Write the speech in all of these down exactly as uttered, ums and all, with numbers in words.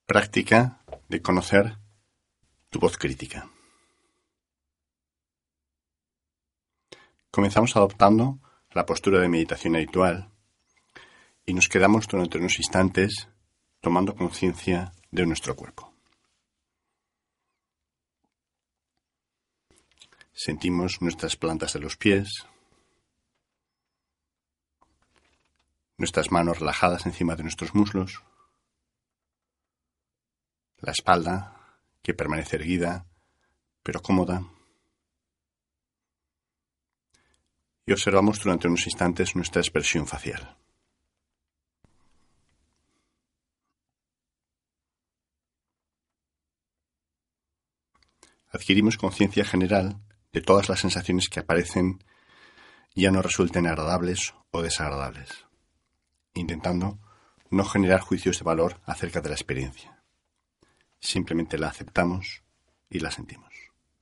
Práctica de conocer tu voz crítica. Comenzamos adoptando la postura de meditación habitual y nos quedamos durante unos instantes tomando conciencia de nuestro cuerpo. Sentimos nuestras plantas de los pies, nuestras manos relajadas encima de nuestros muslos, la espalda que permanece erguida pero cómoda, y observamos durante unos instantes nuestra expresión facial. Adquirimos conciencia general de todas las sensaciones que aparecen, ya no resulten agradables o desagradables, intentando no generar juicios de valor acerca de la experiencia. Simplemente la aceptamos y la sentimos.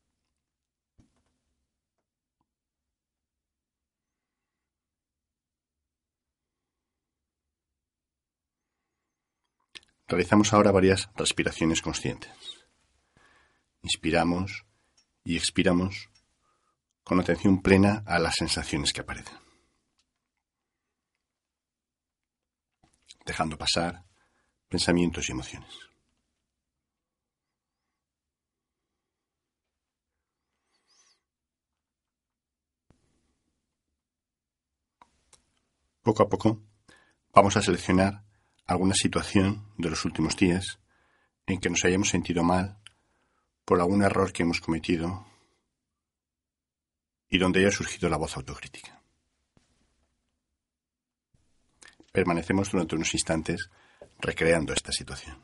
Realizamos ahora varias respiraciones conscientes. Inspiramos y expiramos con atención plena a las sensaciones que aparecen, dejando pasar pensamientos y emociones. Poco a poco vamos a seleccionar alguna situación de los últimos días en que nos hayamos sentido mal por algún error que hemos cometido y donde haya surgido la voz autocrítica. Permanecemos durante unos instantes recreando esta situación.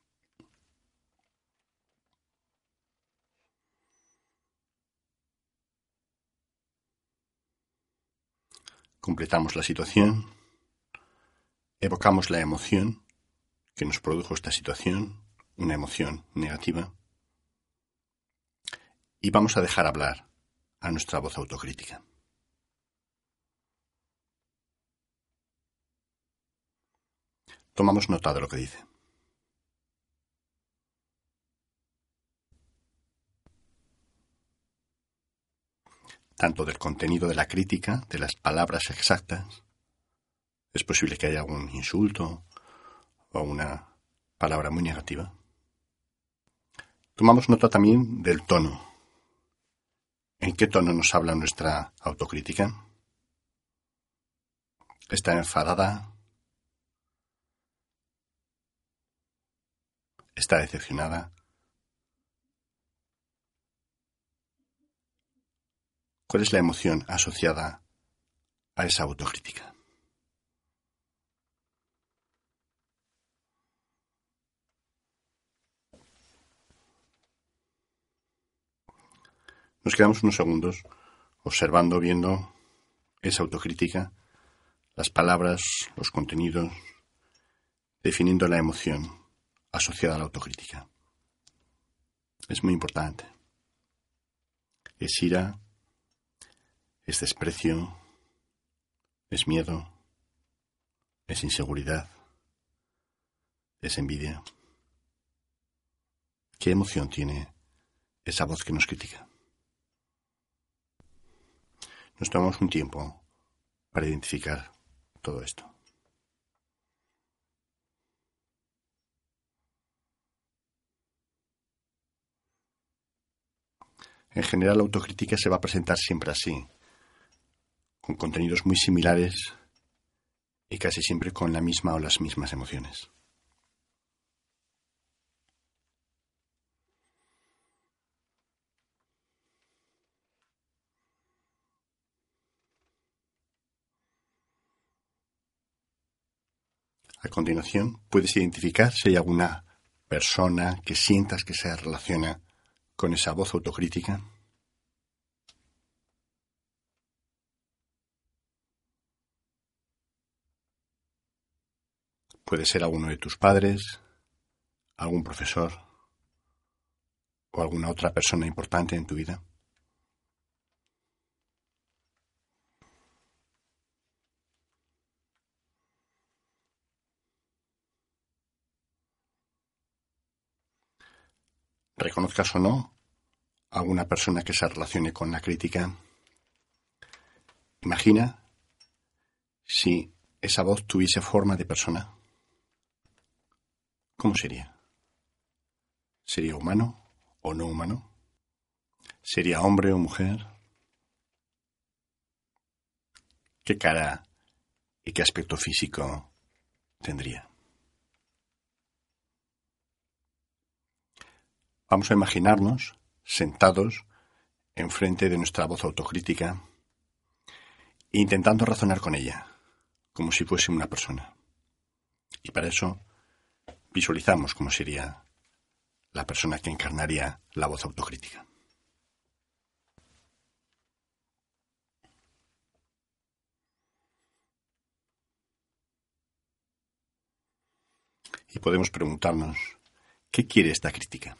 Completamos la situación, evocamos la emoción que nos produjo esta situación, una emoción negativa, y vamos a dejar hablar a nuestra voz autocrítica. Tomamos nota de lo que dice. Tanto del contenido de la crítica, de las palabras exactas. Es posible que haya algún insulto o una palabra muy negativa. Tomamos nota también del tono. ¿En qué tono nos habla nuestra autocrítica? ¿Está enfadada? ¿Está decepcionada? ¿Cuál es la emoción asociada a esa autocrítica? Nos quedamos unos segundos observando, viendo esa autocrítica, las palabras, los contenidos, definiendo la emoción asociada a la autocrítica. Es muy importante. Es ira, es desprecio, es miedo, es inseguridad, es envidia. ¿Qué emoción tiene esa voz que nos critica? Nos tomamos un tiempo para identificar todo esto. En general, la autocrítica se va a presentar siempre así, con contenidos muy similares y casi siempre con la misma o las mismas emociones. A continuación, puedes identificar si hay alguna persona que sientas que se relaciona con esa voz autocrítica. Puede ser alguno de tus padres, algún profesor o alguna otra persona importante en tu vida. reconozcas o no a alguna persona que se relacione con la crítica, imagina si esa voz tuviese forma de persona. ¿Cómo sería? ¿Sería humano o no humano? ¿Sería hombre o mujer? ¿Qué cara y qué aspecto físico tendría? Vamos a imaginarnos sentados enfrente de nuestra voz autocrítica, intentando razonar con ella, como si fuese una persona. Y para eso visualizamos cómo sería la persona que encarnaría la voz autocrítica. Y podemos preguntarnos, ¿qué quiere esta crítica?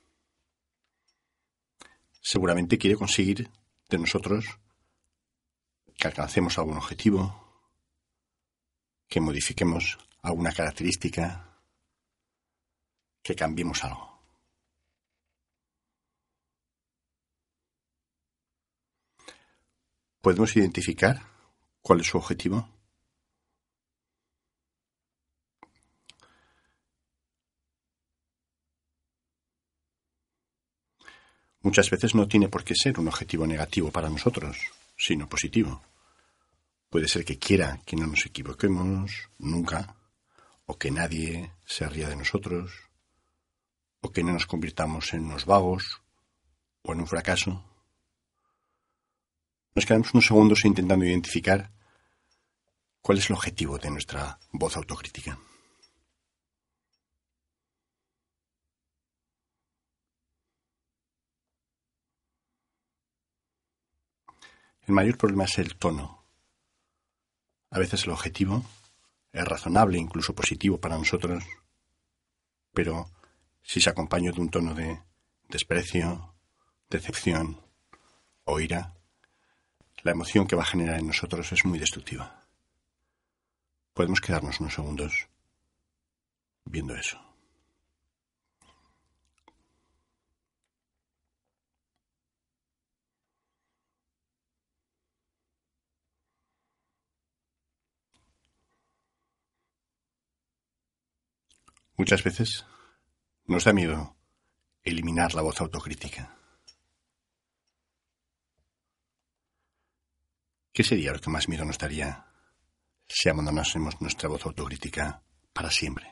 Seguramente quiere conseguir de nosotros que alcancemos algún objetivo, que modifiquemos alguna característica, que cambiemos algo. ¿Podemos identificar cuál es su objetivo? Muchas veces no tiene por qué ser un objetivo negativo para nosotros, sino positivo. Puede ser que quiera que no nos equivoquemos nunca, o que nadie se ría de nosotros, o que no nos convirtamos en unos vagos o en un fracaso. Nos quedamos unos segundos intentando identificar cuál es el objetivo de nuestra voz autocrítica. El mayor problema es el tono. A veces el objetivo es razonable, incluso positivo para nosotros, pero si se acompaña de un tono de desprecio, decepción o ira, la emoción que va a generar en nosotros es muy destructiva. Podemos quedarnos unos segundos viendo eso. Muchas veces nos da miedo eliminar la voz autocrítica. ¿Qué sería lo que más miedo nos daría si abandonásemos nuestra voz autocrítica para siempre?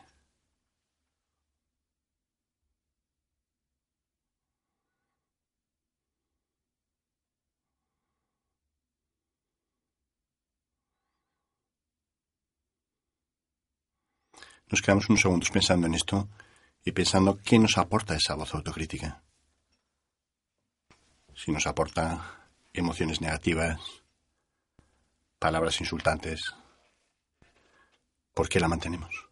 Nos quedamos unos segundos pensando en esto y pensando qué nos aporta esa voz autocrítica. Si nos aporta emociones negativas, palabras insultantes, ¿por qué la mantenemos?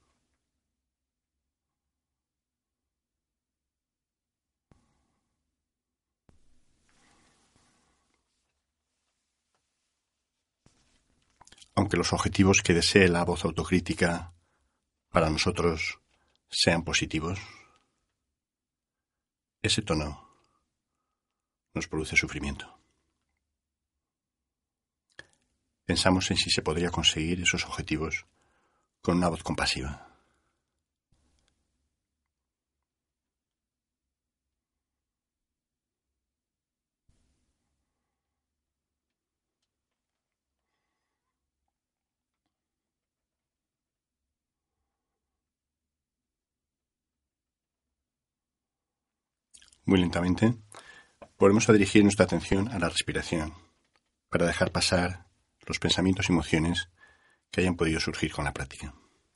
Aunque los objetivos que desee la voz autocrítica para nosotros sean positivos, ese tono nos produce sufrimiento. Pensamos en si se podría conseguir esos objetivos con una voz compasiva. Muy lentamente, volvemos a dirigir nuestra atención a la respiración para dejar pasar los pensamientos y emociones que hayan podido surgir con la práctica.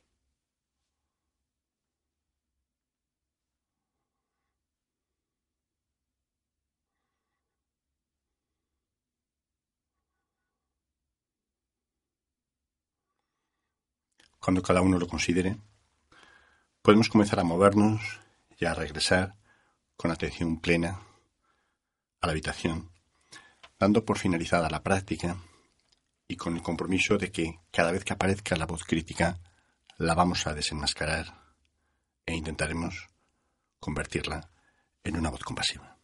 Cuando cada uno lo considere, podemos comenzar a movernos y a regresar con atención plena a la habitación, dando por finalizada la práctica y con el compromiso de que cada vez que aparezca la voz crítica la vamos a desenmascarar e intentaremos convertirla en una voz compasiva.